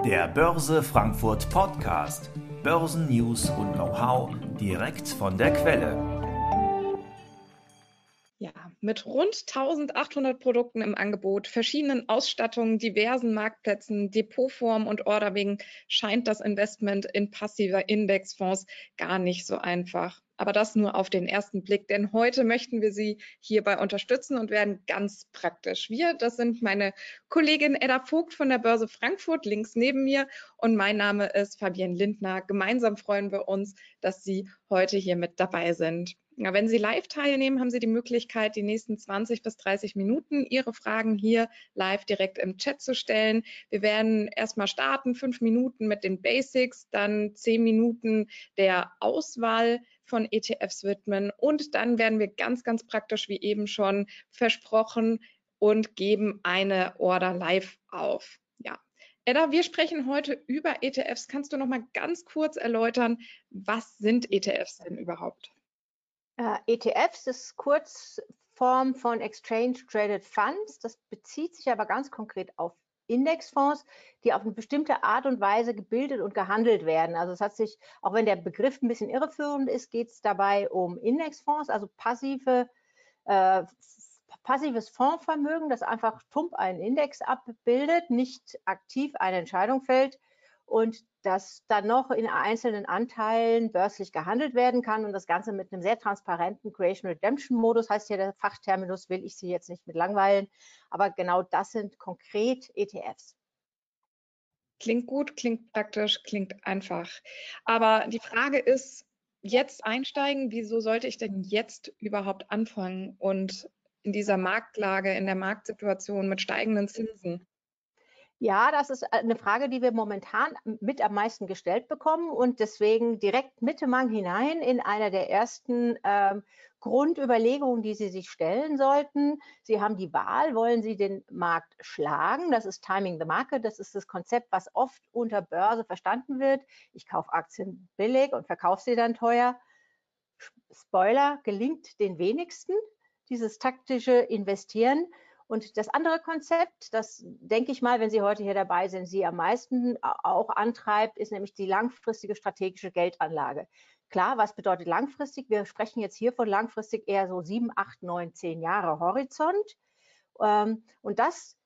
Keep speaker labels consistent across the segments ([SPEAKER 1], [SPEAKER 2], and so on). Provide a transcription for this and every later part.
[SPEAKER 1] Der Börse Frankfurt Podcast. Börsennews und Know-how direkt von der Quelle.
[SPEAKER 2] Ja, mit rund 1800 Produkten im Angebot, verschiedenen Ausstattungen, diversen Marktplätzen, Depotformen und Orderwegen scheint das Investment in passive Indexfonds gar nicht so einfach. Aber das nur auf den ersten Blick, denn heute möchten wir Sie hierbei unterstützen und werden ganz praktisch. Das sind meine Kollegin Edda Vogt von der Börse Frankfurt, links neben mir, und mein Name ist Fabienne Lindner. Gemeinsam freuen wir uns, dass Sie heute hier mit dabei sind. Ja, wenn Sie live teilnehmen, haben Sie die Möglichkeit, die nächsten 20 bis 30 Minuten Ihre Fragen hier live direkt im Chat zu stellen. Wir werden erstmal starten, 5 Minuten mit den Basics, dann 10 Minuten der Auswahl von ETFs widmen und dann werden wir ganz, ganz praktisch, wie eben schon versprochen, und geben eine Order live auf. Ja. Edda, wir sprechen heute über ETFs. Kannst du noch mal ganz kurz erläutern, was sind ETFs denn überhaupt?
[SPEAKER 3] ETFs ist Kurzform von Exchange Traded Funds. Das bezieht sich aber ganz konkret auf Indexfonds, die auf eine bestimmte Art und Weise gebildet und gehandelt werden. Also es hat sich, auch wenn der Begriff ein bisschen irreführend ist, geht es dabei um Indexfonds, also passives Fondsvermögen, das einfach tump einen Index abbildet, nicht aktiv eine Entscheidung fällt und das dann noch in einzelnen Anteilen börslich gehandelt werden kann und das Ganze mit einem sehr transparenten Creation-Redemption-Modus, heißt ja der Fachterminus, will ich Sie jetzt nicht mit langweilen, aber genau das sind konkret ETFs.
[SPEAKER 2] Klingt gut, klingt praktisch, klingt einfach. Aber die Frage ist, jetzt einsteigen, wieso sollte ich denn jetzt überhaupt anfangen und in dieser Marktlage, in der Marktsituation mit steigenden Zinsen?
[SPEAKER 3] Ja, das ist eine Frage, die wir momentan mit am meisten gestellt bekommen und deswegen direkt mit dem Mang hinein in einer der ersten Grundüberlegungen, die Sie sich stellen sollten. Sie haben die Wahl, wollen Sie den Markt schlagen? Das ist Timing the Market, das ist das Konzept, was oft unter Börse verstanden wird. Ich kaufe Aktien billig und verkaufe sie dann teuer. Spoiler, gelingt den wenigsten, dieses taktische Investieren. Und das andere Konzept, das denke ich mal, wenn Sie heute hier dabei sind, Sie am meisten auch antreibt, ist nämlich die langfristige strategische Geldanlage. Klar, was bedeutet langfristig? Wir sprechen jetzt hier von langfristig eher so 7, 8, 9, 10 Jahre Horizont. Und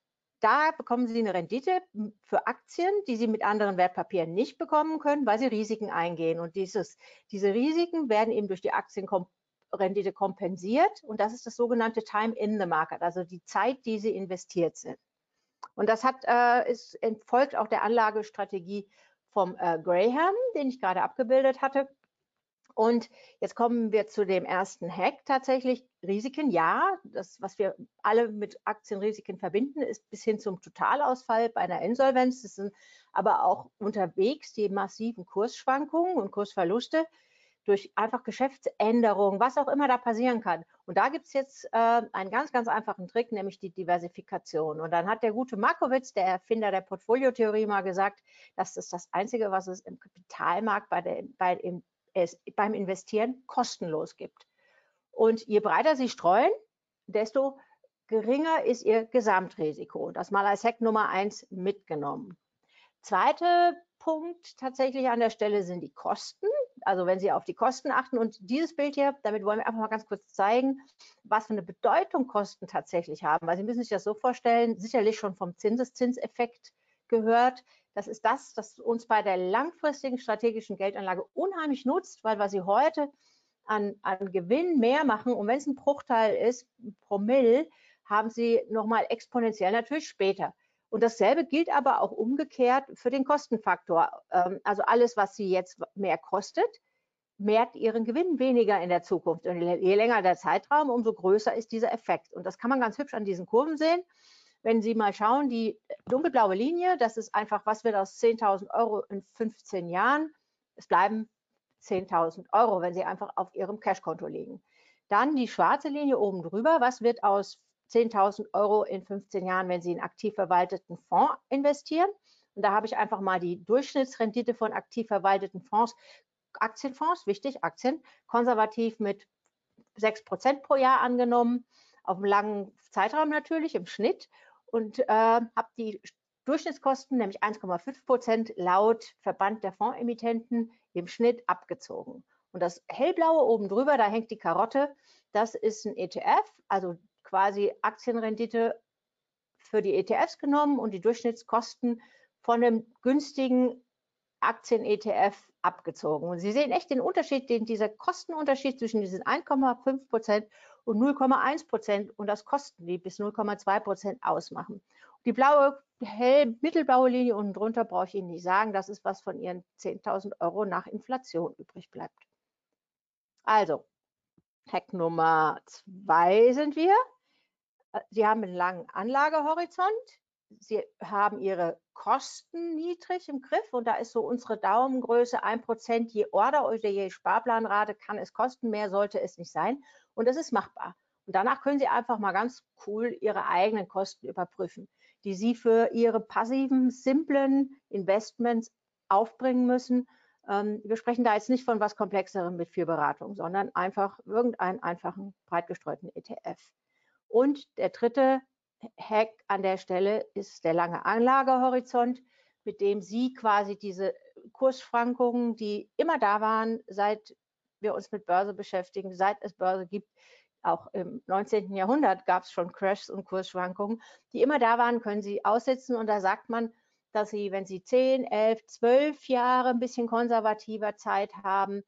[SPEAKER 3] da bekommen Sie eine Rendite für Aktien, die Sie mit anderen Wertpapieren nicht bekommen können, weil Sie Risiken eingehen. Und diese Risiken werden eben durch die Aktienrendite kompensiert und das ist das sogenannte Time in the Market, also die Zeit, die Sie investiert sind. Und das folgt auch der Anlagestrategie vom Graham, den ich gerade abgebildet hatte. Und jetzt kommen wir zu dem ersten Hack tatsächlich. Risiken, ja, das, was wir alle mit Aktienrisiken verbinden, ist bis hin zum Totalausfall bei einer Insolvenz. Das sind aber auch unterwegs die massiven Kursschwankungen und Kursverluste durch einfach Geschäftsänderungen, was auch immer da passieren kann. Und da gibt es jetzt einen ganz, ganz einfachen Trick, nämlich die Diversifikation. Und dann hat der gute Markowitz, der Erfinder der Portfoliotheorie, mal gesagt, das ist das Einzige, was es im Kapitalmarkt beim Investieren kostenlos gibt. Und je breiter Sie streuen, desto geringer ist Ihr Gesamtrisiko. Das mal als Hack Nummer 1 mitgenommen. Zweiter Punkt tatsächlich an der Stelle sind die Kosten. Also wenn Sie auf die Kosten achten und dieses Bild hier, damit wollen wir einfach mal ganz kurz zeigen, was für eine Bedeutung Kosten tatsächlich haben. Weil Sie müssen sich das so vorstellen, sicherlich schon vom Zinseszinseffekt gehört. Das ist das, was uns bei der langfristigen strategischen Geldanlage unheimlich nutzt, weil wir Sie heute an Gewinn mehr machen. Und wenn es ein Bruchteil ist, ein Promille, haben Sie nochmal exponentiell natürlich später. Und dasselbe gilt aber auch umgekehrt für den Kostenfaktor. Also alles, was Sie jetzt mehr kostet, mehrt Ihren Gewinn weniger in der Zukunft. Und je länger der Zeitraum, umso größer ist dieser Effekt. Und das kann man ganz hübsch an diesen Kurven sehen. Wenn Sie mal schauen, die dunkelblaue Linie, das ist einfach, was wird aus 10.000 Euro in 15 Jahren? Es bleiben 10.000 Euro, wenn Sie einfach auf Ihrem Cashkonto liegen. Dann die schwarze Linie oben drüber, was wird aus 10.000 Euro in 15 Jahren, wenn Sie in aktiv verwalteten Fonds investieren? Und da habe ich einfach mal die Durchschnittsrendite von aktiv verwalteten Fonds, Aktienfonds, wichtig, Aktien, konservativ mit 6% pro Jahr angenommen, auf einem langen Zeitraum natürlich im Schnitt und habe die Durchschnittskosten, nämlich 1,5% laut Verband der Fondsemittenten im Schnitt abgezogen. Und das hellblaue oben drüber, da hängt die Karotte, das ist ein ETF, also quasi Aktienrendite für die ETFs genommen und die Durchschnittskosten von einem günstigen Aktien-ETF abgezogen. Und Sie sehen echt den Unterschied, dieser Kostenunterschied zwischen diesen 1,5% und 0,1% und das Kosten, die bis 0,2% ausmachen. Die blaue, mittelblaue Linie unten drunter brauche ich Ihnen nicht sagen, das ist, was von Ihren 10.000 € nach Inflation übrig bleibt. Also, Hack Nummer 2 sind wir. Sie haben einen langen Anlagehorizont. Sie haben Ihre Kosten niedrig im Griff und da ist so unsere Daumengröße 1%. Je Order oder je Sparplanrate kann es kosten, mehr sollte es nicht sein und das ist machbar. Und danach können Sie einfach mal ganz cool Ihre eigenen Kosten überprüfen, die Sie für Ihre passiven, simplen Investments aufbringen müssen. Wir sprechen da jetzt nicht von was Komplexerem mit viel Beratung, sondern einfach irgendeinen einfachen, breit gestreuten ETF. Und der dritte Hack an der Stelle ist der lange Anlagehorizont, mit dem Sie quasi diese Kursschwankungen, die immer da waren, seit wir uns mit Börse beschäftigen, seit es Börse gibt, auch im 19. Jahrhundert gab es schon Crashs und Kursschwankungen, die immer da waren, können Sie aussitzen. Und da sagt man, dass Sie, wenn Sie 10, 11, 12 Jahre ein bisschen konservativer Zeit haben,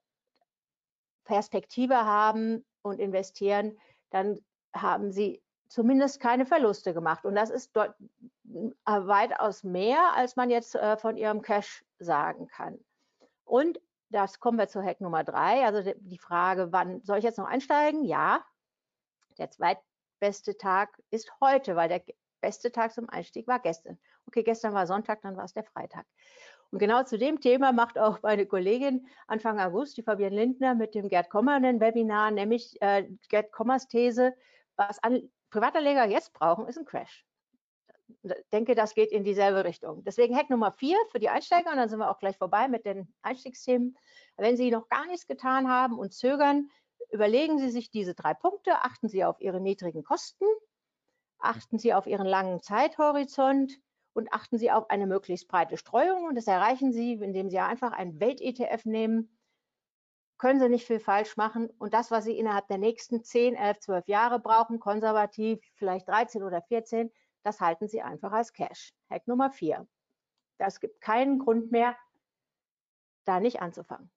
[SPEAKER 3] Perspektive haben und investieren, dann haben Sie zumindest keine Verluste gemacht. Und das ist dort weitaus mehr, als man jetzt von Ihrem Cash sagen kann. Und das kommen wir zu Hack Nummer 3, also die Frage, wann soll ich jetzt noch einsteigen? Ja, der zweitbeste Tag ist heute, weil der beste Tag zum Einstieg war gestern. Okay, gestern war Sonntag, dann war es der Freitag. Und genau zu dem Thema macht auch meine Kollegin Anfang August, die Fabienne Lindner, mit dem Gerd Kommer ein Webinar, nämlich Gerd Kommers These, was Privatanleger jetzt brauchen, ist ein Crash. Ich denke, das geht in dieselbe Richtung. Deswegen Hack Nummer 4 für die Einsteiger und dann sind wir auch gleich vorbei mit den Einstiegsthemen. Wenn Sie noch gar nichts getan haben und zögern, überlegen Sie sich diese 3 Punkte, achten Sie auf Ihre niedrigen Kosten, achten Sie auf Ihren langen Zeithorizont und achten Sie auf eine möglichst breite Streuung. Und das erreichen Sie, indem Sie einfach einen Welt-ETF nehmen. Können Sie nicht viel falsch machen. Und das, was Sie innerhalb der nächsten 10, 11, 12 Jahre brauchen, konservativ, vielleicht 13 oder 14, das halten Sie einfach als Cash. Hack Nummer 4. Das gibt keinen Grund mehr, da nicht anzufangen.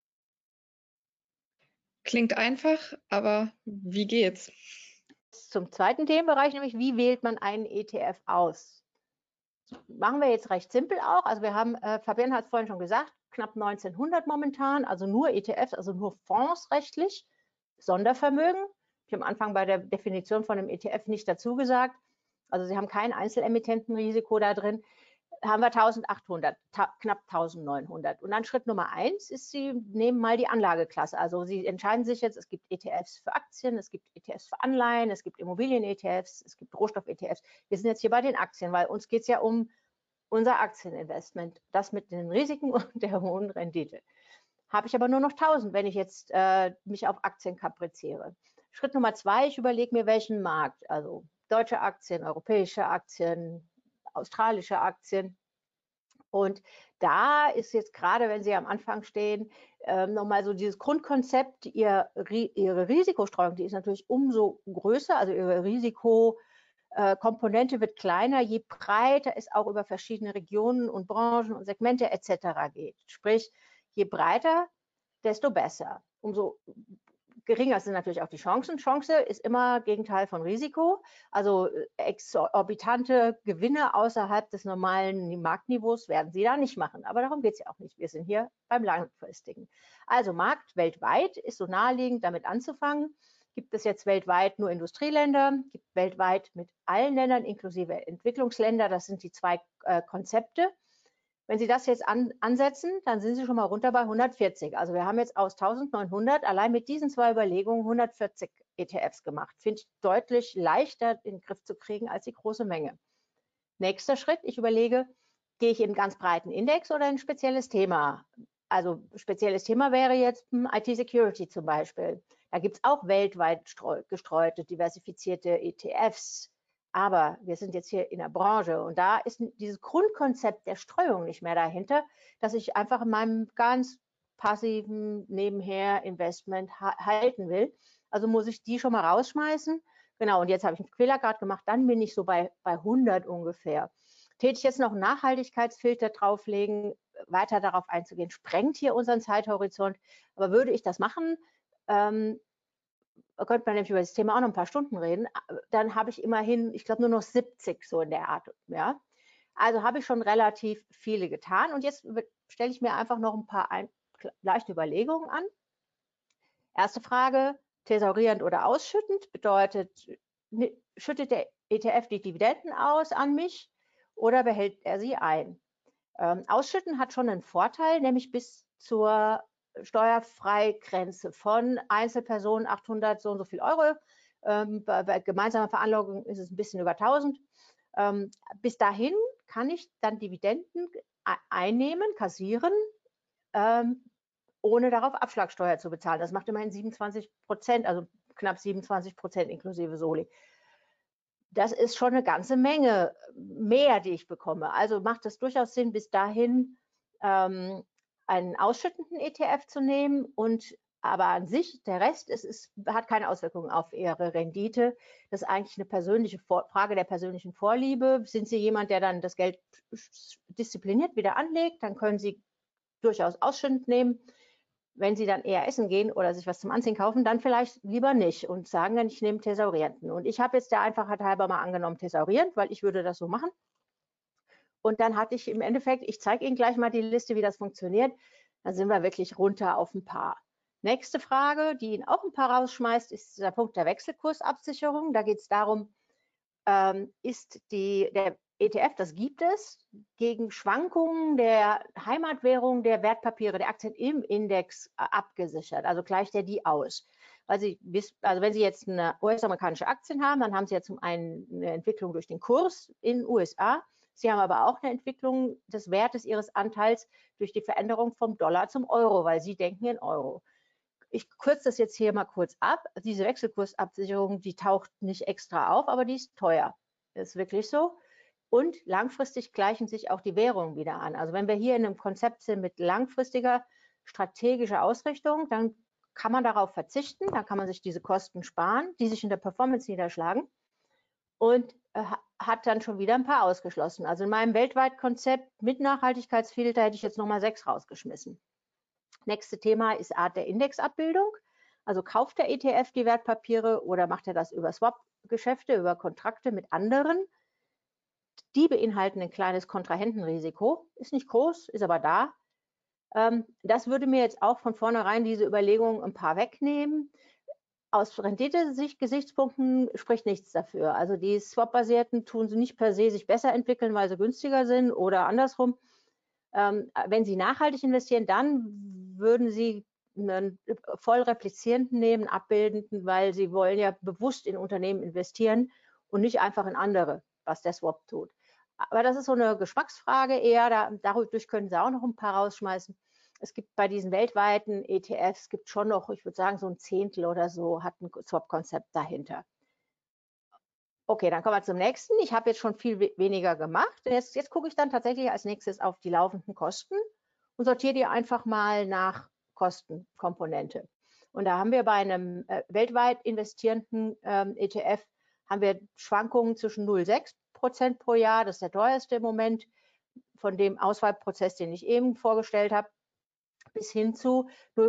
[SPEAKER 2] Klingt einfach, aber wie geht's?
[SPEAKER 3] Zum zweiten Themenbereich, nämlich wie wählt man einen ETF aus? Machen wir jetzt recht simpel auch. Also wir haben, Fabienne hat es vorhin schon gesagt, knapp 1900 momentan, also nur ETFs, also nur Fonds rechtlich, Sondervermögen. Ich habe am Anfang bei der Definition von einem ETF nicht dazu gesagt. Also Sie haben kein Einzelemittentenrisiko da drin. Haben wir 1800, knapp 1900. Und dann Schritt Nummer 1 ist, Sie nehmen mal die Anlageklasse. Also Sie entscheiden sich jetzt, es gibt ETFs für Aktien, es gibt ETFs für Anleihen, es gibt Immobilien-ETFs, es gibt Rohstoff-ETFs. Wir sind jetzt hier bei den Aktien, weil uns geht es ja um unser Aktieninvestment, das mit den Risiken und der hohen Rendite. Habe ich aber nur noch 1000, wenn ich jetzt mich auf Aktien kapriziere. Schritt Nummer 2, ich überlege mir, welchen Markt, also deutsche Aktien, europäische Aktien, australische Aktien. Und da ist jetzt gerade, wenn Sie am Anfang stehen, nochmal so dieses Grundkonzept, Ihre Risikostreuung, die ist natürlich umso größer, also Ihre Risikokomponente wird kleiner, je breiter es auch über verschiedene Regionen und Branchen und Segmente etc. geht. Sprich, je breiter, desto besser. Umso geringer sind natürlich auch die Chancen. Chance ist immer Gegenteil von Risiko. Also exorbitante Gewinne außerhalb des normalen Marktniveaus werden Sie da nicht machen. Aber darum geht es ja auch nicht. Wir sind hier beim Langfristigen. Also Markt weltweit ist so naheliegend, damit anzufangen. Gibt es jetzt weltweit nur Industrieländer, gibt weltweit mit allen Ländern inklusive Entwicklungsländer. Das sind die 2 Konzepte. Wenn Sie das jetzt ansetzen, dann sind Sie schon mal runter bei 140. Also wir haben jetzt aus 1900 allein mit diesen 2 Überlegungen 140 ETFs gemacht. Finde ich deutlich leichter in den Griff zu kriegen als die große Menge. Nächster Schritt, ich überlege, gehe ich in einen ganz breiten Index oder in ein spezielles Thema? Also spezielles Thema wäre jetzt IT-Security zum Beispiel. Da gibt es auch weltweit gestreute, diversifizierte ETFs. Aber wir sind jetzt hier in der Branche und da ist dieses Grundkonzept der Streuung nicht mehr dahinter, dass ich einfach in meinem ganz passiven nebenher Investment halten will. Also muss ich die schon mal rausschmeißen. Genau, und jetzt habe ich einen Fehler gerade gemacht, dann bin ich so bei 100 ungefähr. Täte ich jetzt noch einen Nachhaltigkeitsfilter drauflegen, weiter darauf einzugehen, sprengt hier unseren Zeithorizont. Aber würde ich das machen, könnte man nämlich über das Thema auch noch ein paar Stunden reden, dann habe ich immerhin, ich glaube, nur noch 70 so in der Art. Ja? Also habe ich schon relativ viele getan und jetzt stelle ich mir einfach noch ein paar leichte Überlegungen an. Erste Frage, thesaurierend oder ausschüttend, bedeutet, schüttet der ETF die Dividenden aus an mich oder behält er sie ein? Ausschütten hat schon einen Vorteil, nämlich bis zur Steuerfreigrenze von Einzelpersonen 800 so und so viel Euro. Bei gemeinsamer Veranlagung ist es ein bisschen über 1000. Bis dahin kann ich dann Dividenden einnehmen, kassieren, ohne darauf Abschlagssteuer zu bezahlen. Das macht immerhin 27%, also knapp 27% inklusive Soli. Das ist schon eine ganze Menge mehr, die ich bekomme. Also macht es durchaus Sinn, bis dahin einen ausschüttenden ETF zu nehmen und aber an sich, der Rest, hat keine Auswirkungen auf Ihre Rendite. Das ist eigentlich eine persönliche Frage der persönlichen Vorliebe. Sind Sie jemand, der dann das Geld diszipliniert wieder anlegt, dann können Sie durchaus ausschüttend nehmen. Wenn Sie dann eher essen gehen oder sich was zum Anziehen kaufen, dann vielleicht lieber nicht und sagen dann, ich nehme thesaurierenden. Und ich habe jetzt der Einfachheit halber mal angenommen thesaurierend, weil ich würde das so machen. Und dann hatte ich im Endeffekt, ich zeige Ihnen gleich mal die Liste, wie das funktioniert. Dann sind wir wirklich runter auf ein paar. Nächste Frage, die Ihnen auch ein paar rausschmeißt, ist der Punkt der Wechselkursabsicherung. Da geht es darum, ist der ETF, das gibt es, gegen Schwankungen der Heimatwährung der Wertpapiere, der Aktien im Index abgesichert. Also gleicht er die aus. Also wenn Sie jetzt eine US-amerikanische Aktien haben, dann haben Sie ja zum einen eine Entwicklung durch den Kurs in den USA. Sie haben aber auch eine Entwicklung des Wertes Ihres Anteils durch die Veränderung vom Dollar zum Euro, weil Sie denken in Euro. Ich kürze das jetzt hier mal kurz ab. Diese Wechselkursabsicherung, die taucht nicht extra auf, aber die ist teuer. Das ist wirklich so. Und langfristig gleichen sich auch die Währungen wieder an. Also wenn wir hier in einem Konzept sind mit langfristiger strategischer Ausrichtung, dann kann man darauf verzichten, dann kann man sich diese Kosten sparen, die sich in der Performance niederschlagen und hat dann schon wieder ein paar ausgeschlossen. Also in meinem Weltweit-Konzept mit Nachhaltigkeitsfilter hätte ich jetzt nochmal 6 rausgeschmissen. Nächste Thema ist Art der Indexabbildung. Also kauft der ETF die Wertpapiere oder macht er das über Swap-Geschäfte, über Kontrakte mit anderen? Die beinhalten ein kleines Kontrahentenrisiko. Ist nicht groß, ist aber da. Das würde mir jetzt auch von vornherein diese Überlegung ein paar wegnehmen. Aus Rendite-Gesichtspunkten spricht nichts dafür. Also die Swap-basierten tun sie nicht per se sich besser entwickeln, weil sie günstiger sind oder andersrum. Wenn Sie nachhaltig investieren, dann würden Sie einen voll replizierenden nehmen, abbildenden, weil Sie wollen ja bewusst in Unternehmen investieren und nicht einfach in andere, was der Swap tut. Aber das ist so eine Geschmacksfrage eher, dadurch können Sie auch noch ein paar rausschmeißen. Es gibt bei diesen weltweiten ETFs, gibt schon noch, ich würde sagen, so ein Zehntel oder so hat ein Swap-Konzept dahinter. Okay, dann kommen wir zum nächsten. Ich habe jetzt schon viel weniger gemacht. Jetzt gucke ich dann tatsächlich als nächstes auf die laufenden Kosten und sortiere die einfach mal nach Kostenkomponente. Und da haben wir bei einem weltweit investierenden ETF haben wir Schwankungen zwischen 0,6% pro Jahr, das ist der teuerste im Moment, von dem Auswahlprozess, den ich eben vorgestellt habe, bis hin zu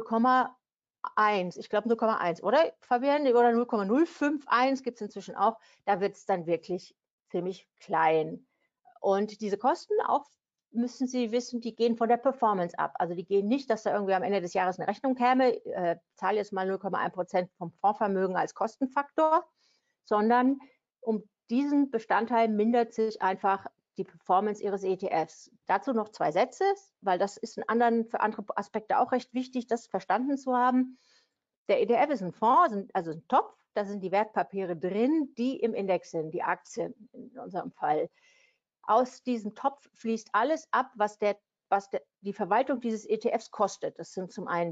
[SPEAKER 3] 0,1, ich glaube 0,1, oder Fabian? Oder 0,051 gibt es inzwischen auch. Da wird es dann wirklich ziemlich klein. Und diese Kosten auch, müssen Sie wissen, die gehen von der Performance ab. Also die gehen nicht, dass da irgendwie am Ende des Jahres eine Rechnung käme, zahle jetzt mal 0,1% vom Fondsvermögen als Kostenfaktor, sondern um diesen Bestandteil mindert sich einfach die Performance Ihres ETFs. Dazu noch 2 Sätze, weil das ist für andere Aspekte auch recht wichtig, das verstanden zu haben. Der ETF ist ein Fonds, also ein Topf, da sind die Wertpapiere drin, die im Index sind, die Aktien in unserem Fall. Aus diesem Topf fließt alles ab, was die Verwaltung dieses ETFs kostet. Das sind zum einen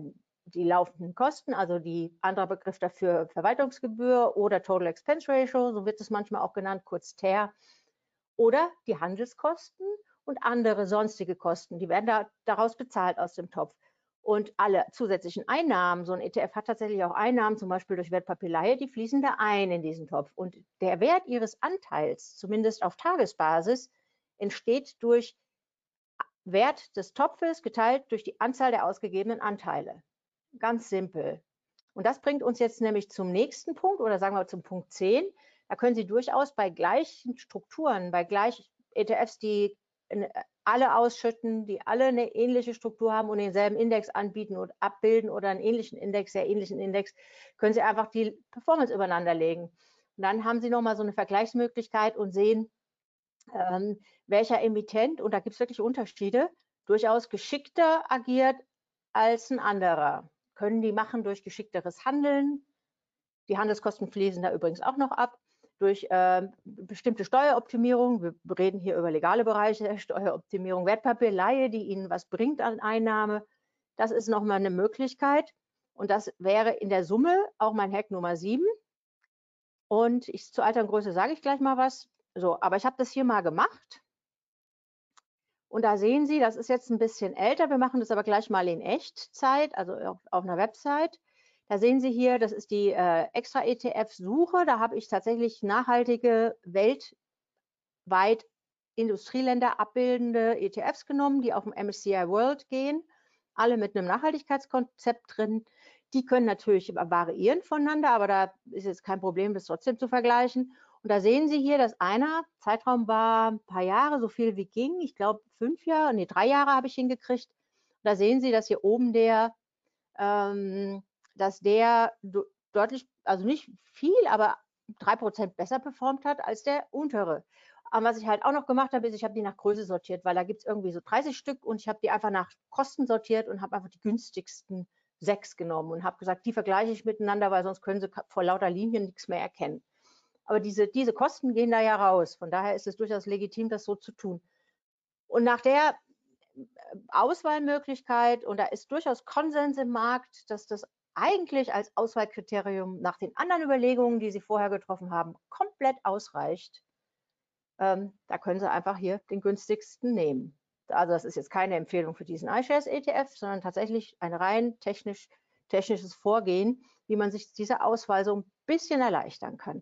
[SPEAKER 3] die laufenden Kosten, also die anderer Begriff dafür Verwaltungsgebühr oder Total Expense Ratio, so wird es manchmal auch genannt, kurz TER, oder die Handelskosten und andere sonstige Kosten, die werden daraus bezahlt aus dem Topf. Und alle zusätzlichen Einnahmen, so ein ETF hat tatsächlich auch Einnahmen, zum Beispiel durch Wertpapierleihe, die fließen da ein in diesen Topf. Und der Wert Ihres Anteils, zumindest auf Tagesbasis, entsteht durch Wert des Topfes geteilt durch die Anzahl der ausgegebenen Anteile. Ganz simpel. Und das bringt uns jetzt nämlich zum nächsten Punkt oder sagen wir zum Punkt 10. Da können Sie durchaus bei gleichen Strukturen, bei gleich ETFs, die alle ausschütten, die alle eine ähnliche Struktur haben und denselben Index anbieten und abbilden oder einen ähnlichen Index, sehr ähnlichen Index, können Sie einfach die Performance übereinander legen. Und dann haben Sie nochmal so eine Vergleichsmöglichkeit und sehen, welcher Emittent, und da gibt es wirklich Unterschiede, durchaus geschickter agiert als ein anderer. Können die machen durch geschickteres Handeln. Die Handelskosten fließen da übrigens auch noch ab. Durch bestimmte Steueroptimierung, wir reden hier über legale Bereiche, Steueroptimierung, Wertpapierleihe, die Ihnen was bringt an Einnahme. Das ist nochmal eine Möglichkeit. Und das wäre in der Summe auch mein Hack Nummer 7. Und zur Alterngröße sage ich gleich mal was. So, aber ich habe das hier mal gemacht. Und da sehen Sie, das ist jetzt ein bisschen älter. Wir machen das aber gleich mal in Echtzeit, also auf einer Website. Da sehen Sie hier, das ist die extra ETF-Suche. Da habe ich tatsächlich nachhaltige, weltweit Industrieländer abbildende ETFs genommen, die auf dem MSCI World gehen, alle mit einem Nachhaltigkeitskonzept drin. Die können natürlich variieren voneinander, aber da ist jetzt kein Problem, das trotzdem zu vergleichen. Und da sehen Sie hier, dass einer, Zeitraum war ein paar Jahre, so viel wie ging, ich glaube 5 Jahre, nee, 3 Jahre habe ich hingekriegt. Da sehen Sie, dass hier oben dass der deutlich, also nicht viel, aber 3% besser performt hat als der untere. Aber was ich halt auch noch gemacht habe, ist, ich habe die nach Größe sortiert, weil da gibt es irgendwie so 30 Stück und ich habe die einfach nach Kosten sortiert und habe einfach die günstigsten 6 genommen und habe gesagt, die vergleiche ich miteinander, weil sonst können Sie vor lauter Linien nichts mehr erkennen. Aber diese Kosten gehen da ja raus. Von daher ist es durchaus legitim, das so zu tun. Und nach der Auswahlmöglichkeit, und da ist durchaus Konsens im Markt, dass das eigentlich als Auswahlkriterium nach den anderen Überlegungen, die Sie vorher getroffen haben, komplett ausreicht. Da können Sie einfach hier den günstigsten nehmen. Also das ist jetzt keine Empfehlung für diesen iShares ETF, sondern tatsächlich ein rein technisches Vorgehen, wie man sich diese Auswahl so ein bisschen erleichtern kann.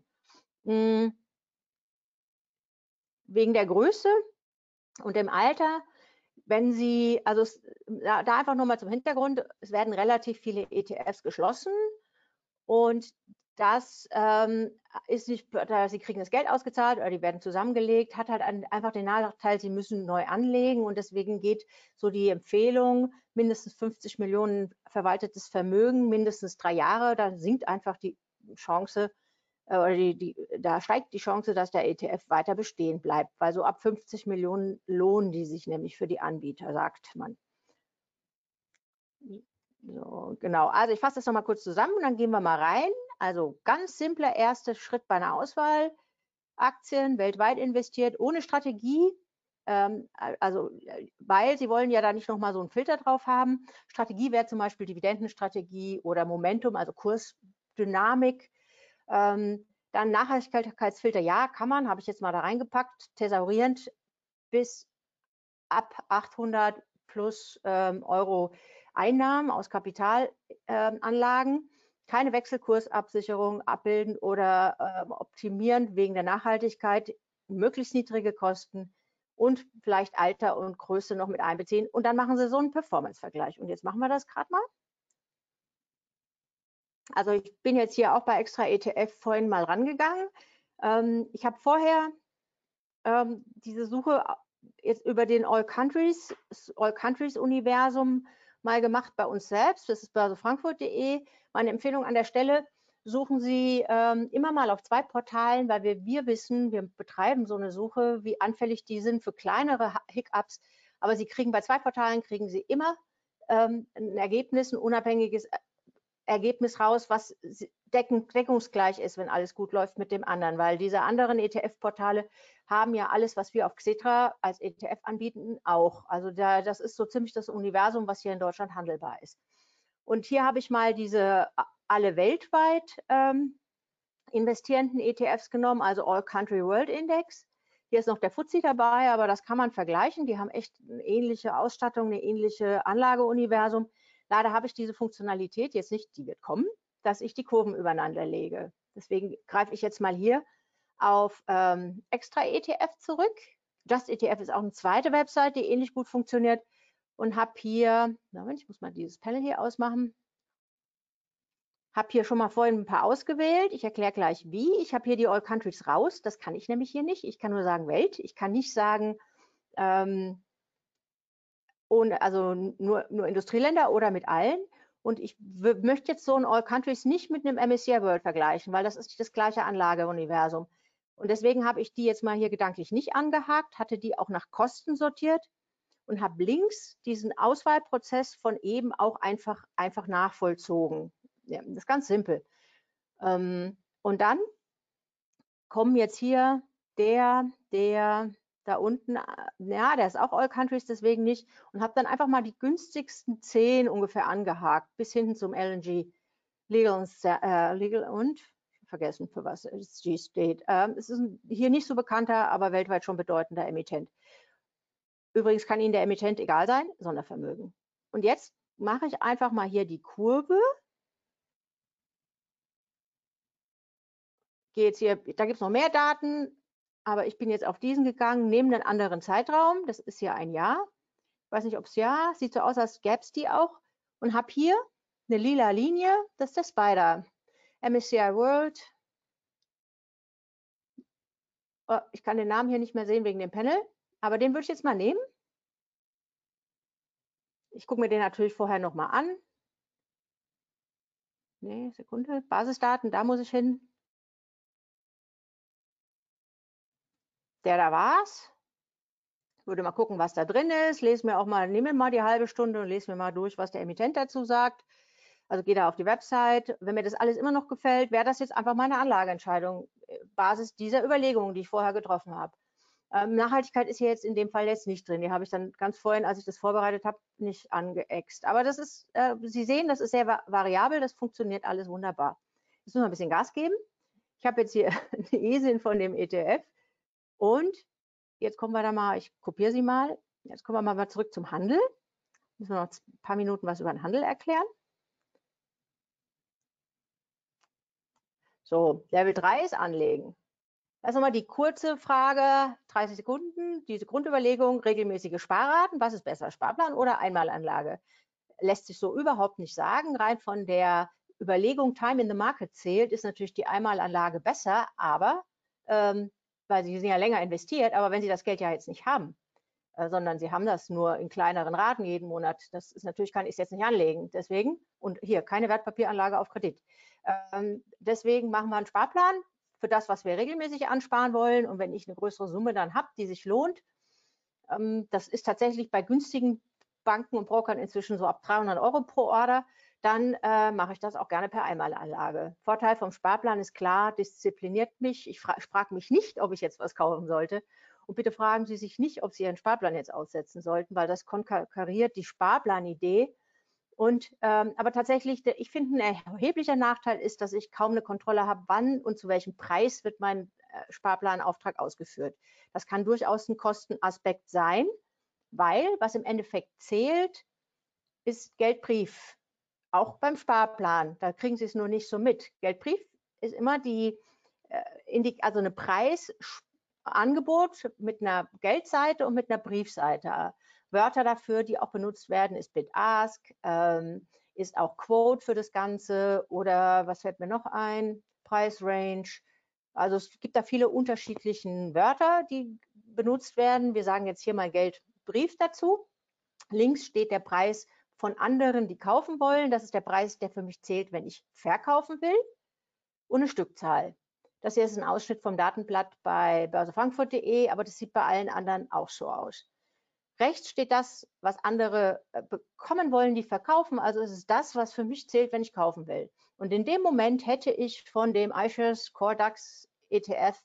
[SPEAKER 3] Wegen der Größe und dem Alter, wenn Sie, also da einfach nochmal zum Hintergrund, es werden relativ viele ETFs geschlossen und das ist nicht, Sie kriegen das Geld ausgezahlt oder die werden zusammengelegt, hat halt einfach den Nachteil, Sie müssen neu anlegen und deswegen geht so die Empfehlung, mindestens 50 Millionen verwaltetes Vermögen, mindestens 3 Jahre, da sinkt einfach die Chance, oder da steigt die Chance, dass der ETF weiter bestehen bleibt, weil so ab 50 Millionen lohnen die sich nämlich für die Anbieter, sagt man. So, genau, also ich fasse das nochmal kurz zusammen und dann gehen wir mal rein. Also ganz simpler erster Schritt bei einer Auswahl. Aktien weltweit investiert, ohne Strategie. Also, weil Sie wollen ja da nicht nochmal so einen Filter drauf haben. Strategie wäre zum Beispiel Dividendenstrategie oder Momentum, also Kursdynamik. Dann Nachhaltigkeitsfilter, ja, kann man, habe ich jetzt mal da reingepackt, thesaurierend bis ab 800 plus Euro Einnahmen aus Kapitalanlagen, keine Wechselkursabsicherung abbilden oder optimieren wegen der Nachhaltigkeit, möglichst niedrige Kosten und vielleicht Alter und Größe noch mit einbeziehen. Und dann machen Sie so einen Performance-Vergleich. Und jetzt machen wir das gerade mal. Also ich bin jetzt hier auch bei Extra ETF vorhin mal rangegangen. Ich habe vorher diese Suche jetzt über den All Countries Universum mal gemacht bei uns selbst. Das ist börsefrankfurt.de. Meine Empfehlung an der Stelle, suchen Sie immer mal auf 2 Portalen, weil wir wissen, wir betreiben so eine Suche, wie anfällig die sind für kleinere Hiccups. Aber Sie kriegen bei 2 Portalen, kriegen Sie immer ein Ergebnis, ein unabhängiges Ergebnis raus, was deckungsgleich ist, wenn alles gut läuft mit dem anderen, weil diese anderen ETF-Portale haben ja alles, was wir auf Xetra als ETF anbieten, auch. Also das ist so ziemlich das Universum, was hier in Deutschland handelbar ist. Und hier habe ich mal diese alle weltweit investierenden ETFs genommen, also All Country World Index. Hier ist noch der FTSE dabei, aber das kann man vergleichen. Die haben echt eine ähnliche Ausstattung, eine ähnliche Anlageuniversum. Leider habe ich diese Funktionalität jetzt nicht, die wird kommen, dass ich die Kurven übereinander lege. Deswegen greife ich jetzt mal hier auf Extra ETF zurück. Just ETF ist auch eine zweite Website, die ähnlich gut funktioniert und habe hier, ich muss mal dieses Panel hier ausmachen, habe hier schon mal vorhin ein paar ausgewählt. Ich erkläre gleich wie. Ich habe hier die All Countries raus. Das kann ich nämlich hier nicht. Ich kann nur sagen Welt. Ich kann nicht sagen also nur Industrieländer oder mit allen. Und ich möchte jetzt so ein All Countries nicht mit einem MSCI World vergleichen, weil das ist nicht das gleiche Anlageuniversum. Und deswegen habe ich die jetzt mal hier gedanklich nicht angehakt, hatte die auch nach Kosten sortiert und habe links diesen Auswahlprozess von eben auch einfach nachvollzogen. Ja, das ist ganz simpel. Und dann kommen jetzt hier der da unten, ja, der ist auch All Countries, deswegen nicht. Und habe dann einfach mal die günstigsten 10 ungefähr angehakt, bis hinten zum LNG, Legal und vergessen, für was es G steht. Es ist hier nicht so bekannter, aber weltweit schon bedeutender Emittent. Übrigens kann Ihnen der Emittent egal sein, Sondervermögen. Und jetzt mache ich einfach mal hier die Kurve. Gehe jetzt hier, da gibt es noch mehr Daten, aber ich bin jetzt auf diesen gegangen, neben einen anderen Zeitraum. Das ist hier ein Jahr. Ich weiß nicht, ob es ja, sieht so aus, als gäbe es die auch. Und habe hier eine lila Linie, das ist der Spider. MSCI World. Oh, ich kann den Namen hier nicht mehr sehen wegen dem Panel, aber den würde ich jetzt mal nehmen. Ich gucke mir den natürlich vorher nochmal an. Nee, Sekunde. Basisdaten, da muss ich hin. Der da war's. Würde mal gucken, was da drin ist. Nehme mir mal die halbe Stunde und lese mir mal durch, was der Emittent dazu sagt. Also gehe da auf die Website. Wenn mir das alles immer noch gefällt, wäre das jetzt einfach meine Anlageentscheidung, Basis dieser Überlegungen, die ich vorher getroffen habe. Nachhaltigkeit ist hier jetzt in dem Fall jetzt nicht drin. Die habe ich dann ganz vorhin, als ich das vorbereitet habe, nicht angeext. Aber das ist, Sie sehen, das ist sehr variabel, das funktioniert alles wunderbar. Jetzt müssen wir ein bisschen Gas geben. Ich habe jetzt hier eine ESIN von dem ETF und jetzt kommen wir da mal, ich kopiere sie mal. Jetzt kommen wir mal zurück zum Handel. Müssen wir noch ein paar Minuten was über den Handel erklären. So, Level 3 ist Anlegen. Das ist nochmal die kurze Frage, 30 Sekunden, diese Grundüberlegung, regelmäßige Sparraten, was ist besser, Sparplan oder Einmalanlage? Lässt sich so überhaupt nicht sagen. Rein von der Überlegung Time in the Market zählt, ist natürlich die Einmalanlage besser, aber, weil Sie sind ja länger investiert, aber wenn Sie das Geld ja jetzt nicht haben, sondern Sie haben das nur in kleineren Raten jeden Monat, das ist natürlich, kann ich es jetzt nicht anlegen. Deswegen, und hier, keine Wertpapieranlage auf Kredit. Deswegen machen wir einen Sparplan für das, was wir regelmäßig ansparen wollen. Und wenn ich eine größere Summe dann habe, die sich lohnt, das ist tatsächlich bei günstigen Banken und Brokern inzwischen so ab 300 € pro Order, dann mache ich das auch gerne per Einmalanlage. Vorteil vom Sparplan ist klar, diszipliniert mich. Ich frage mich nicht, ob ich jetzt was kaufen sollte. Und bitte fragen Sie sich nicht, ob Sie Ihren Sparplan jetzt aussetzen sollten, weil das konterkariert die Sparplanidee. Und aber tatsächlich, ich finde, ein erheblicher Nachteil ist, dass ich kaum eine Kontrolle habe, wann und zu welchem Preis wird mein Sparplanauftrag ausgeführt. Das kann durchaus ein Kostenaspekt sein, weil was im Endeffekt zählt, ist Geldbrief. Auch beim Sparplan, da kriegen Sie es nur nicht so mit. Geldbrief ist immer also eine Preisangebot mit einer Geldseite und mit einer Briefseite. Wörter dafür, die auch benutzt werden, ist Bid-Ask, ist auch Quote für das Ganze oder was fällt mir noch ein? Price Range. Also es gibt da viele unterschiedliche Wörter, die benutzt werden. Wir sagen jetzt hier mal Geldbrief dazu. Links steht der Preis von anderen, die kaufen wollen. Das ist der Preis, der für mich zählt, wenn ich verkaufen will. Und eine Stückzahl. Das hier ist ein Ausschnitt vom Datenblatt bei börsefrankfurt.de, aber das sieht bei allen anderen auch so aus. Rechts steht das, was andere bekommen wollen, die verkaufen. Also es ist das, was für mich zählt, wenn ich kaufen will. Und in dem Moment hätte ich von dem iShares Core DAX ETF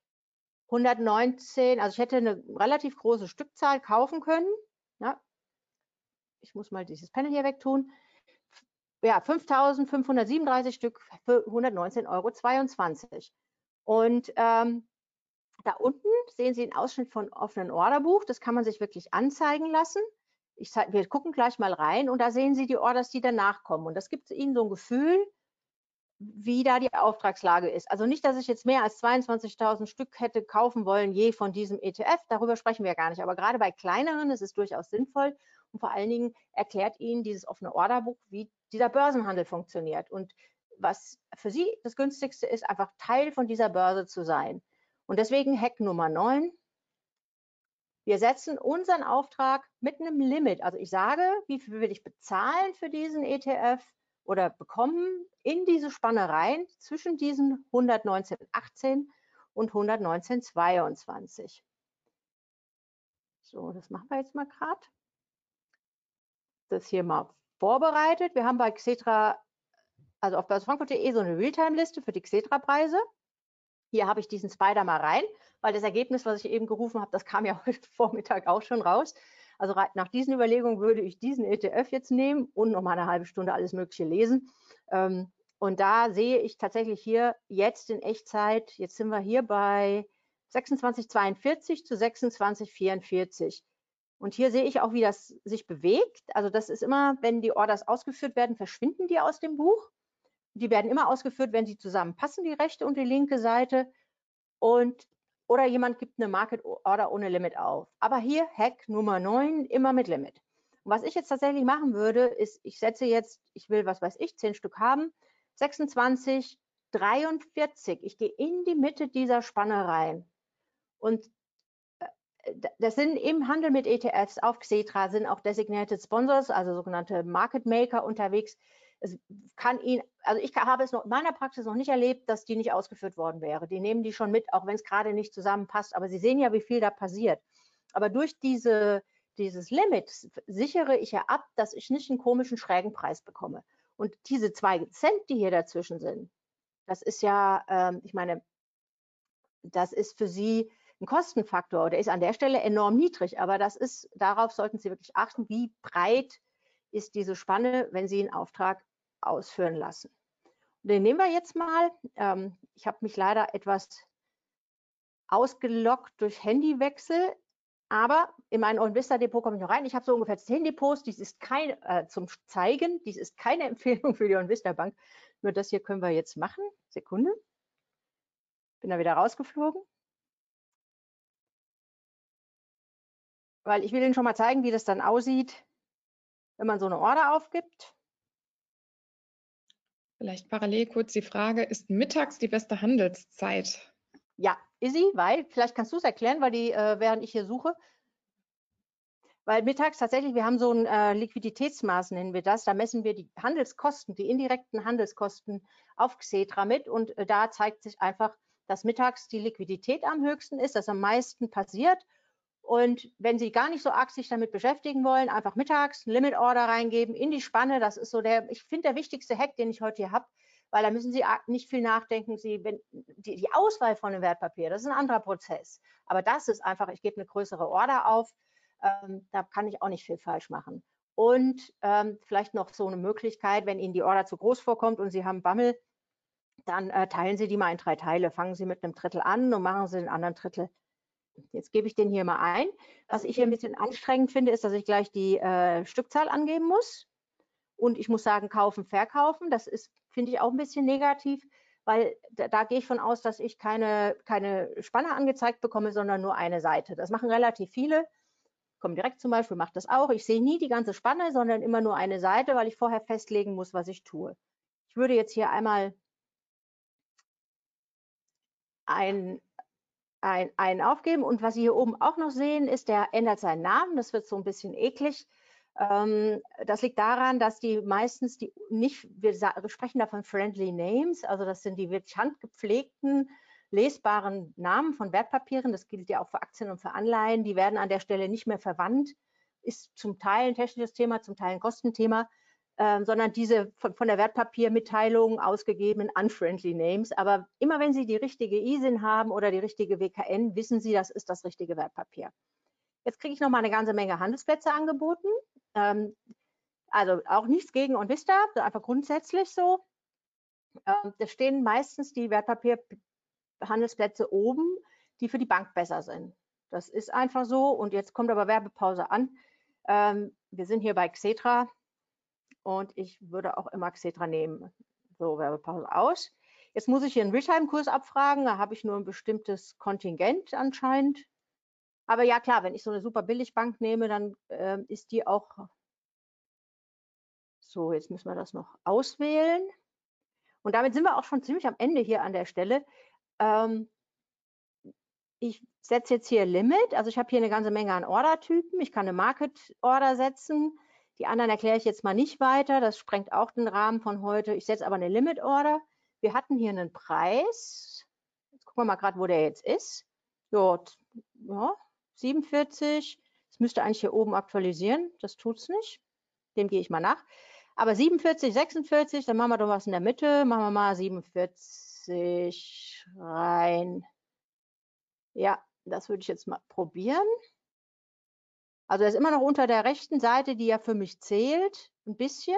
[SPEAKER 3] 119, also ich hätte eine relativ große Stückzahl kaufen können. Ja. Ich muss mal dieses Panel hier wegtun. ja, 5.537 Stück für 119,22 €. Und da unten sehen Sie einen Ausschnitt von offenen Orderbuch. Das kann man sich wirklich anzeigen lassen. Wir gucken gleich mal rein und da sehen Sie die Orders, die danach kommen. Und das gibt Ihnen so ein Gefühl, wie da die Auftragslage ist. Also nicht, dass ich jetzt mehr als 22.000 Stück hätte kaufen wollen, je von diesem ETF. Darüber sprechen wir gar nicht. Aber gerade bei kleineren ist es durchaus sinnvoll. Und vor allen Dingen erklärt Ihnen dieses offene Orderbuch, wie dieser Börsenhandel funktioniert. Und was für Sie das Günstigste ist, einfach Teil von dieser Börse zu sein. Und deswegen Hack Nummer 9. Wir setzen unseren Auftrag mit einem Limit. Also ich sage, wie viel will ich bezahlen für diesen ETF oder bekommen in diese Spanne rein zwischen diesen 119,18 und 119,22. So, das machen wir jetzt mal gerade. Das hier mal vorbereitet. Wir haben bei Xetra, also auf börsefrankfurt.de, so eine Realtime-Liste für die Xetra-Preise. Hier habe ich diesen Spider mal rein, weil das Ergebnis, was ich eben gerufen habe, das kam ja heute Vormittag auch schon raus. Also nach diesen Überlegungen würde ich diesen ETF jetzt nehmen und noch mal eine halbe Stunde alles Mögliche lesen. Und da sehe ich tatsächlich hier jetzt in Echtzeit, jetzt sind wir hier bei 26,42 zu 26,44. Und hier sehe ich auch, wie das sich bewegt. Also das ist immer, wenn die Orders ausgeführt werden, verschwinden die aus dem Buch. Die werden immer ausgeführt, wenn sie zusammenpassen, die rechte und die linke Seite. Oder jemand gibt eine Market Order ohne Limit auf. Aber hier Hack Nummer 9, immer mit Limit. Und was ich jetzt tatsächlich machen würde, ist, ich setze jetzt, ich will, was weiß ich, 10 Stück haben, 26,43. Ich gehe in die Mitte dieser Spanne rein. Und das sind im Handel mit ETFs auf Xetra, sind auch Designated Sponsors, also sogenannte Market Maker unterwegs. Es kann Ihnen, also ich habe es noch in meiner Praxis noch nicht erlebt, dass die nicht ausgeführt worden wäre. Die nehmen die schon mit, auch wenn es gerade nicht zusammenpasst. Aber Sie sehen ja, wie viel da passiert. Aber durch dieses Limit sichere ich ja ab, dass ich nicht einen komischen schrägen Preis bekomme. Und diese 2 Cent, die hier dazwischen sind, das ist ja, ich meine, das ist für Sie ein Kostenfaktor. Der ist an der Stelle enorm niedrig, aber darauf sollten Sie wirklich achten, wie breit ist diese Spanne, wenn Sie einen Auftrag ausführen lassen. Den nehmen wir jetzt mal. Ich habe mich leider etwas ausgeloggt durch Handywechsel, aber in mein OnVista Depot komme ich noch rein. Ich habe so ungefähr 10 Depots. Dies ist zum Zeigen. Dies ist keine Empfehlung für die OnVista Bank. Nur das hier können wir jetzt machen. Sekunde. Bin da wieder rausgeflogen. Weil ich will Ihnen schon mal zeigen, wie das dann aussieht, wenn man so eine Order aufgibt.
[SPEAKER 2] Vielleicht parallel kurz die Frage, ist mittags die beste Handelszeit?
[SPEAKER 3] Ja, ist sie, weil, vielleicht kannst du es erklären, weil während ich hier suche, weil mittags tatsächlich, wir haben so ein Liquiditätsmaß, nennen wir das, da messen wir die Handelskosten, die indirekten Handelskosten auf Xetra mit und da zeigt sich einfach, dass mittags die Liquidität am höchsten ist, dass am meisten passiert. Und wenn Sie gar nicht so arg sich damit beschäftigen wollen, einfach mittags ein Limit Order reingeben in die Spanne. Das ist so ich finde, der wichtigste Hack, den ich heute hier habe, weil da müssen Sie nicht viel nachdenken. Die Auswahl von einem Wertpapier, das ist ein anderer Prozess. Aber das ist einfach, ich gebe eine größere Order auf. Da kann ich auch nicht viel falsch machen. Und vielleicht noch so eine Möglichkeit, wenn Ihnen die Order zu groß vorkommt und Sie haben Bammel, dann teilen Sie die mal in 3 Teile. Fangen Sie mit einem Drittel an und machen Sie den anderen Drittel. Jetzt gebe ich den hier mal ein. Was ich hier ein bisschen anstrengend finde, ist, dass ich gleich die Stückzahl angeben muss. Und ich muss sagen, kaufen, verkaufen. Das ist, finde ich, auch ein bisschen negativ, weil da gehe ich von aus, dass ich keine Spanne angezeigt bekomme, sondern nur eine Seite. Das machen relativ viele. Comdirect zum Beispiel macht das auch. Ich sehe nie die ganze Spanne, sondern immer nur eine Seite, weil ich vorher festlegen muss, was ich tue. Ich würde jetzt hier einmal einen aufgeben. Und was Sie hier oben auch noch sehen, ist, der ändert seinen Namen. Das wird so ein bisschen eklig. Das liegt daran, dass die meistens wir sprechen da von Friendly Names, also das sind die wirklich handgepflegten, lesbaren Namen von Wertpapieren. Das gilt ja auch für Aktien und für Anleihen. Die werden an der Stelle nicht mehr verwandt. Ist zum Teil ein technisches Thema, zum Teil ein Kostenthema. Sondern diese von der Wertpapiermitteilung ausgegebenen unfriendly Names. Aber immer wenn Sie die richtige ISIN haben oder die richtige WKN, wissen Sie, das ist das richtige Wertpapier. Jetzt kriege ich noch mal eine ganze Menge Handelsplätze angeboten. Also auch nichts gegen OnVista, einfach grundsätzlich so. Da stehen meistens die Wertpapierhandelsplätze oben, die für die Bank besser sind. Das ist einfach so. Und jetzt kommt aber Werbepause an. Wir sind hier bei Xetra und ich würde auch immer Xetra nehmen. So, Werbepause aus. Jetzt muss ich hier einen Realtime-Kurs abfragen. Da habe ich nur ein bestimmtes Kontingent anscheinend. Aber ja, klar, wenn ich so eine super Billigbank nehme, dann ist die auch so. Jetzt müssen wir das noch auswählen. Und damit sind wir auch schon ziemlich am Ende hier an der Stelle. Ich setze jetzt hier Limit. Also ich habe hier eine ganze Menge an Ordertypen. Ich kann eine Market-Order setzen. Die anderen erkläre ich jetzt mal nicht weiter. Das sprengt auch den Rahmen von heute. Ich setze aber eine Limit-Order. Wir hatten hier einen Preis. Jetzt gucken wir mal gerade, wo der jetzt ist. Ja, 47. Das müsste eigentlich hier oben aktualisieren. Das tut es nicht. Dem gehe ich mal nach. Aber 47, 46, dann machen wir doch was in der Mitte. Machen wir mal 47 rein. Ja, das würde ich jetzt mal probieren. Also er ist immer noch unter der rechten Seite, die ja für mich zählt. Ein bisschen.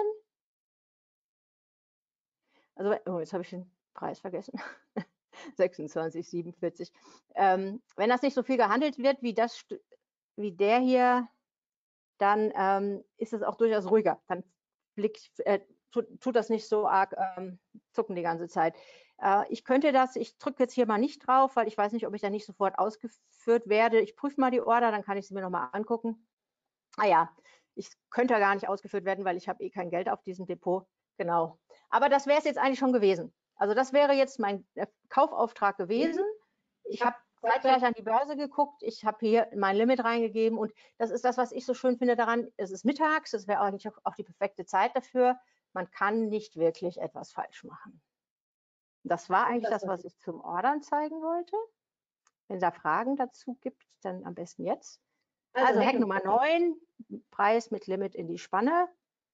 [SPEAKER 3] Also, oh, jetzt habe ich den Preis vergessen. 26, 47. Wenn das nicht so viel gehandelt wird wie der hier, dann ist es auch durchaus ruhiger. Dann tut das nicht so arg zucken die ganze Zeit. Ich drücke jetzt hier mal nicht drauf, weil ich weiß nicht, ob ich da nicht sofort ausgeführt werde. Ich prüfe mal die Order, dann kann ich sie mir nochmal angucken. Ah ja, ich könnte gar nicht ausgeführt werden, weil ich habe eh kein Geld auf diesem Depot. Genau. Aber das wäre es jetzt eigentlich schon gewesen. Also das wäre jetzt mein Kaufauftrag gewesen. Ich habe zeitgleich an die Börse geguckt. Ich habe hier mein Limit reingegeben und das ist das, was ich so schön finde daran. Es ist mittags, das wäre eigentlich auch die perfekte Zeit dafür. Man kann nicht wirklich etwas falsch machen. Das war eigentlich das, was ich zum Ordern zeigen wollte. Wenn es da Fragen dazu gibt, dann am besten jetzt. Also Hack Nummer 9, Preis mit Limit in die Spanne.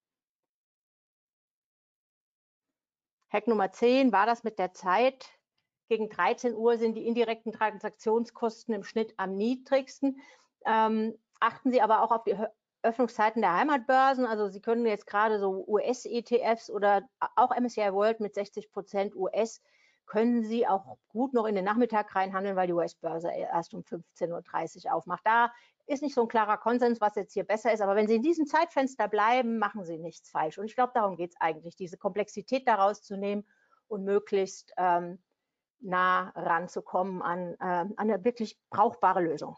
[SPEAKER 3] Hack Nummer 10 war das mit der Zeit. Gegen 13 Uhr sind die indirekten Transaktionskosten im Schnitt am niedrigsten. Achten Sie aber auch auf die Öffnungszeiten der Heimatbörsen. Also Sie können jetzt gerade so US-ETFs oder auch MSCI World mit 60% US können Sie auch gut noch in den Nachmittag reinhandeln, weil die US-Börse erst um 15:30 Uhr aufmacht. Da ist nicht so ein klarer Konsens, was jetzt hier besser ist. Aber wenn Sie in diesem Zeitfenster bleiben, machen Sie nichts falsch. Und ich glaube, darum geht es eigentlich, diese Komplexität daraus zu nehmen und möglichst nah ranzukommen an eine wirklich brauchbare Lösung.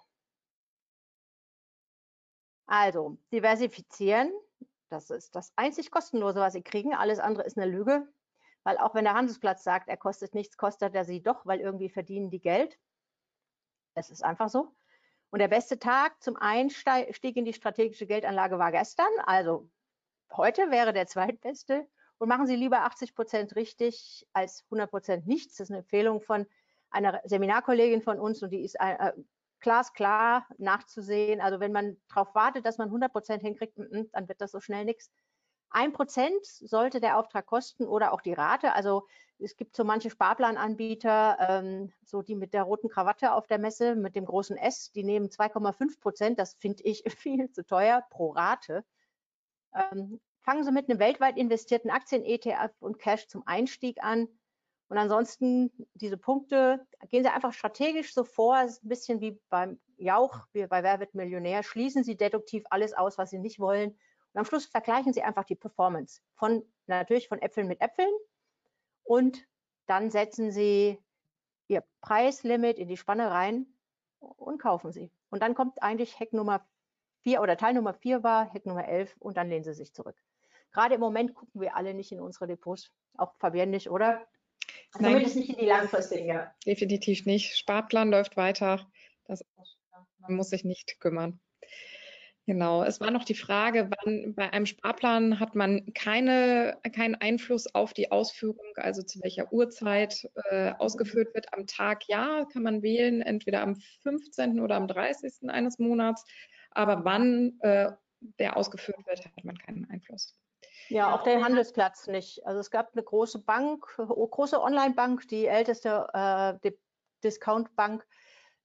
[SPEAKER 3] Also, diversifizieren, das ist das einzig Kostenlose, was Sie kriegen. Alles andere ist eine Lüge, weil auch wenn der Handelsplatz sagt, er kostet nichts, kostet er Sie doch, weil irgendwie verdienen die Geld. Es ist einfach so. Und der beste Tag zum Einstieg in die strategische Geldanlage war gestern, also heute wäre der zweitbeste. Und machen Sie lieber 80% richtig als 100% nichts. Das ist eine Empfehlung von einer Seminarkollegin von uns und die ist glasklar nachzusehen. Also wenn man darauf wartet, dass man 100% hinkriegt, dann wird das so schnell nichts. 1% sollte der Auftrag kosten oder auch die Rate. Also es gibt so manche Sparplananbieter, so die mit der roten Krawatte auf der Messe, mit dem großen S, die nehmen 2,5%. Das finde ich viel zu teuer pro Rate. Fangen Sie mit einem weltweit investierten Aktien-ETF und Cash zum Einstieg an. Und ansonsten diese Punkte, gehen Sie einfach strategisch so vor, es ist ein bisschen wie beim Jauch, wie bei Wer wird Millionär, schließen Sie deduktiv alles aus, was Sie nicht wollen. Und am Schluss vergleichen Sie einfach die Performance natürlich von Äpfeln mit Äpfeln und dann setzen Sie Ihr Preislimit in die Spanne rein und kaufen Sie. Und dann kommt eigentlich Hack Nummer 4 oder Teil Nummer 4 war, Hack Nummer 11 und dann lehnen Sie sich zurück. Gerade im Moment gucken wir alle nicht in unsere Depots, auch Fabienne nicht, oder?
[SPEAKER 2] Nein,
[SPEAKER 3] zumindest nicht in die langfristigen.
[SPEAKER 2] Definitiv nicht. Sparplan läuft weiter. Man muss sich nicht kümmern. Genau, es war noch die Frage, wann bei einem Sparplan hat man keinen Einfluss auf die Ausführung, also zu welcher Uhrzeit ausgeführt wird am Tag. Ja, kann man wählen, entweder am 15. oder am 30. eines Monats, aber wann der ausgeführt wird, hat man keinen Einfluss.
[SPEAKER 3] Ja, auch der Handelsplatz nicht. Also es gab eine große Bank, große Online-Bank, die älteste Discount-Bank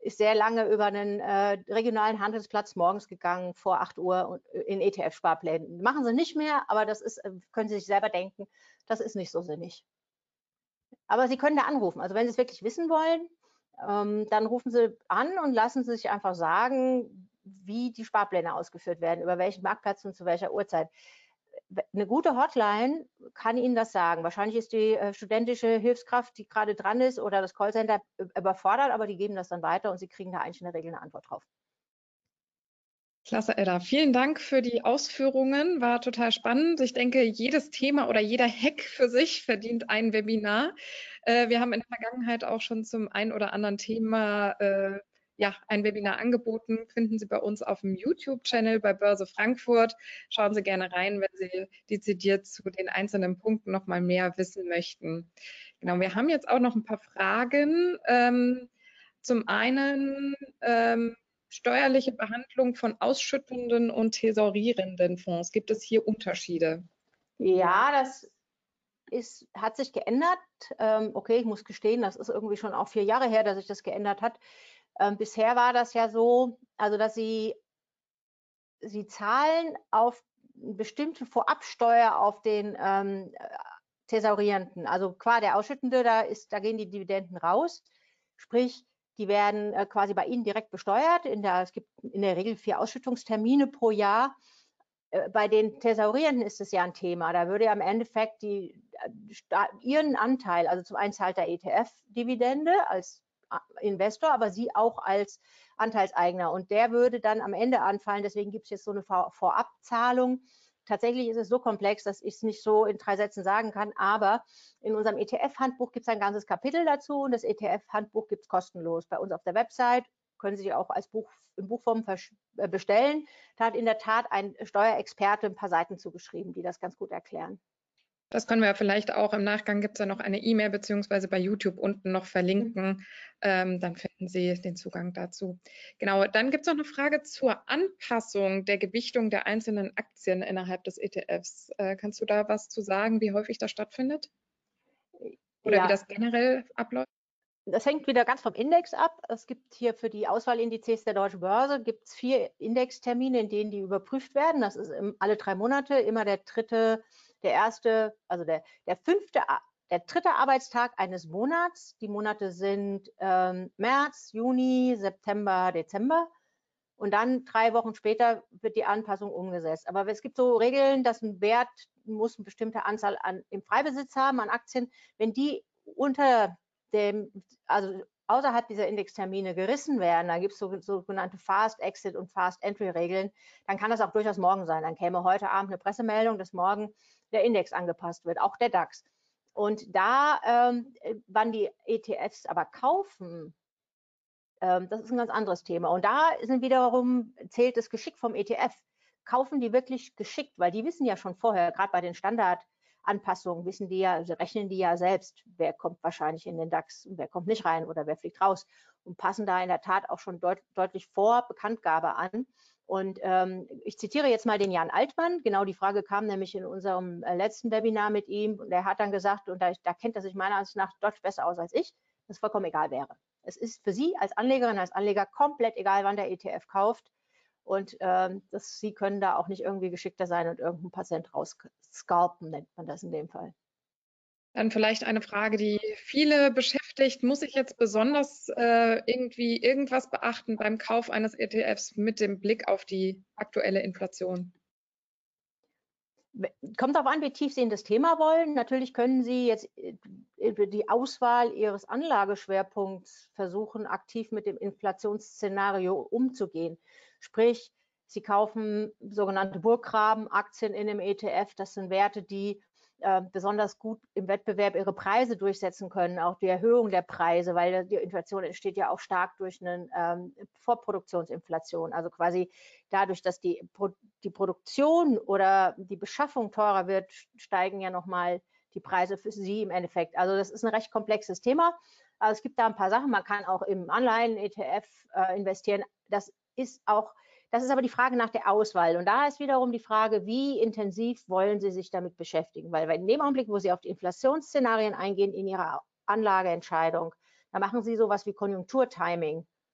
[SPEAKER 3] ist sehr lange über einen regionalen Handelsplatz morgens gegangen vor 8 Uhr in ETF-Sparplänen. Machen sie nicht mehr, aber das ist, können Sie sich selber denken, das ist nicht so sinnig. Aber Sie können da anrufen. Also wenn Sie es wirklich wissen wollen, dann rufen Sie an und lassen Sie sich einfach sagen, wie die Sparpläne ausgeführt werden, über welchen Marktplatz und zu welcher Uhrzeit. Eine gute Hotline kann Ihnen das sagen. Wahrscheinlich ist die studentische Hilfskraft, die gerade dran ist, oder das Callcenter überfordert, aber die geben das dann weiter und Sie kriegen da eigentlich in der Regel eine Antwort drauf.
[SPEAKER 2] Klasse, Edda. Vielen Dank für die Ausführungen. War total spannend. Ich denke, jedes Thema oder jeder Hack für sich verdient ein Webinar. Wir haben in der Vergangenheit auch schon zum ein oder anderen Thema ein Webinar angeboten. Finden Sie bei uns auf dem YouTube-Channel bei Börse Frankfurt. Schauen Sie gerne rein, wenn Sie dezidiert zu den einzelnen Punkten noch mal mehr wissen möchten. Genau, wir haben jetzt auch noch ein paar Fragen. Zum einen steuerliche Behandlung von ausschüttenden und tesorierenden Fonds. Gibt es hier Unterschiede?
[SPEAKER 3] Ja, das hat sich geändert. Okay, ich muss gestehen, das ist irgendwie schon auch 4 Jahre her, dass sich das geändert hat. Bisher war das ja so, also dass Sie zahlen auf bestimmte Vorabsteuer auf den Thesaurierenden. Also qua der Ausschüttende, da gehen die Dividenden raus. Sprich, die werden quasi bei Ihnen direkt besteuert. Es gibt in der Regel 4 Ausschüttungstermine pro Jahr. Bei den Thesaurierenden ist es ja ein Thema. Da würde ja im Endeffekt Ihren Anteil, also zum einen zahlt der ETF Dividende als Investor, aber Sie auch als Anteilseigner. Und der würde dann am Ende anfallen. Deswegen gibt es jetzt so eine Vorabzahlung. Tatsächlich ist es so komplex, dass ich es nicht so in 3 Sätzen sagen kann, aber in unserem ETF-Handbuch gibt es ein ganzes Kapitel dazu und das ETF-Handbuch gibt es kostenlos bei uns auf der Website. Können Sie sich auch als in Buchform bestellen. Da hat in der Tat ein Steuerexperte ein paar Seiten zugeschrieben, die das ganz gut erklären.
[SPEAKER 2] Das können wir vielleicht auch im Nachgang, gibt es ja noch eine E-Mail beziehungsweise bei YouTube unten noch verlinken. Dann finden Sie den Zugang dazu. Genau, dann gibt es noch eine Frage zur Anpassung der Gewichtung der einzelnen Aktien innerhalb des ETFs. Kannst du da was zu sagen, wie häufig das stattfindet? Oder wie das generell abläuft?
[SPEAKER 3] Das hängt wieder ganz vom Index ab. Es gibt hier für die Auswahlindizes der Deutschen Börse 4 Indextermine, in denen die überprüft werden. Das ist alle 3 Monate, immer der dritte, der erste, also der dritte Arbeitstag eines Monats. Die Monate sind März, Juni, September, Dezember. Und dann 3 Wochen später wird die Anpassung umgesetzt. Aber es gibt so Regeln, dass ein Wert muss eine bestimmte Anzahl im Freibesitz haben an Aktien. Wenn die also außerhalb dieser Indextermine gerissen werden, da gibt es sogenannte Fast Exit und Fast Entry Regeln, dann kann das auch durchaus morgen sein. Dann käme heute Abend eine Pressemeldung, dass morgen der Index angepasst wird, auch der DAX. Und da, wann die ETFs aber kaufen, das ist ein ganz anderes Thema. Und da zählt das Geschick vom ETF. Kaufen die wirklich geschickt, weil die wissen ja schon vorher, gerade bei den Standardanpassungen, rechnen die ja selbst, wer kommt wahrscheinlich in den DAX und wer kommt nicht rein oder wer fliegt raus und passen da in der Tat auch schon deutlich vor Bekanntgabe an. Und ich zitiere jetzt mal den Jan Altmann. Genau die Frage kam nämlich in unserem letzten Webinar mit ihm. Und er hat dann gesagt, und da kennt er sich meiner Ansicht nach deutlich besser aus als ich, dass es vollkommen egal wäre. Es ist für Sie als Anlegerin, als Anleger komplett egal, wann der ETF kauft. Und Sie können da auch nicht irgendwie geschickter sein und irgendeinen Patient rausscalpen, nennt man das in dem Fall.
[SPEAKER 2] Dann vielleicht eine Frage, die viele beschäftigt. Muss ich jetzt besonders irgendwie irgendwas beachten beim Kauf eines ETFs mit dem Blick auf die aktuelle Inflation?
[SPEAKER 3] Kommt darauf an, wie tief Sie in das Thema wollen. Natürlich können Sie jetzt über die Auswahl Ihres Anlageschwerpunkts versuchen, aktiv mit dem Inflationsszenario umzugehen. Sprich, Sie kaufen sogenannte Burggraben-Aktien in einem ETF. Das sind Werte, die besonders gut im Wettbewerb ihre Preise durchsetzen können, auch die Erhöhung der Preise, weil die Inflation entsteht ja auch stark durch eine Vorproduktionsinflation, also quasi dadurch, dass die Produktion oder die Beschaffung teurer wird, steigen ja nochmal die Preise für Sie im Endeffekt. Also das ist ein recht komplexes Thema. Also es gibt da ein paar Sachen, man kann auch im Anleihen-ETF investieren. Das ist aber die Frage nach der Auswahl. Und da ist wiederum die Frage, wie intensiv wollen Sie sich damit beschäftigen? Weil in dem Augenblick, wo Sie auf die Inflationsszenarien eingehen in Ihrer Anlageentscheidung, da machen Sie sowas wie Konjunkturtiming.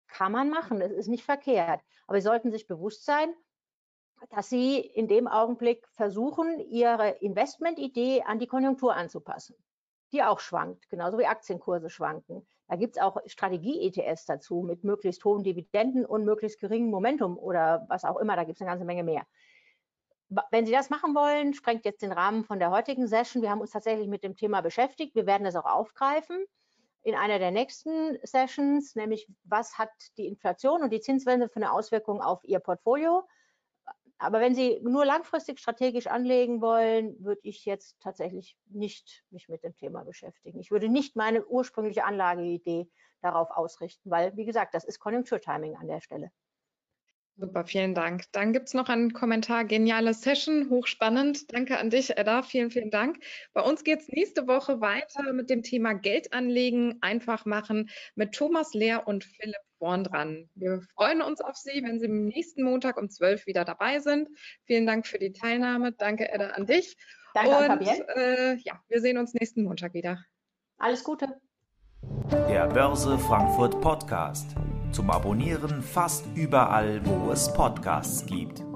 [SPEAKER 3] kann man machen, es ist nicht verkehrt. Aber Sie sollten sich bewusst sein, dass Sie in dem Augenblick versuchen, Ihre Investmentidee an die Konjunktur anzupassen, die auch schwankt, genauso wie Aktienkurse schwanken. Da gibt es auch Strategie-ETFs dazu mit möglichst hohen Dividenden und möglichst geringem Momentum oder was auch immer, da gibt es eine ganze Menge mehr. Wenn Sie das machen wollen, sprengt jetzt den Rahmen von der heutigen Session. Wir haben uns tatsächlich mit dem Thema beschäftigt. Wir werden das auch aufgreifen in einer der nächsten Sessions, nämlich was hat die Inflation und die Zinswende für eine Auswirkung auf Ihr Portfolio. Aber wenn Sie nur langfristig strategisch anlegen wollen, würde ich jetzt tatsächlich nicht mich mit dem Thema beschäftigen. Ich würde nicht meine ursprüngliche Anlageidee darauf ausrichten, weil, wie gesagt, das ist Konjunkturtiming an der Stelle.
[SPEAKER 2] Super, vielen Dank. Dann gibt es noch einen Kommentar. Geniale Session, hochspannend. Danke an dich, Edda. Vielen, vielen Dank. Bei uns geht es nächste Woche weiter mit dem Thema Geld anlegen, einfach machen mit Thomas Lehr und Philipp Born dran. Wir freuen uns auf Sie, wenn Sie am nächsten Montag um 12 wieder dabei sind. Vielen Dank für die Teilnahme. Danke, Edda, an dich.
[SPEAKER 3] Danke an Fabienne.
[SPEAKER 2] Ja, wir sehen uns nächsten Montag wieder.
[SPEAKER 3] Alles Gute.
[SPEAKER 1] Der Börse Frankfurt Podcast. Zum Abonnieren fast überall, wo es Podcasts gibt.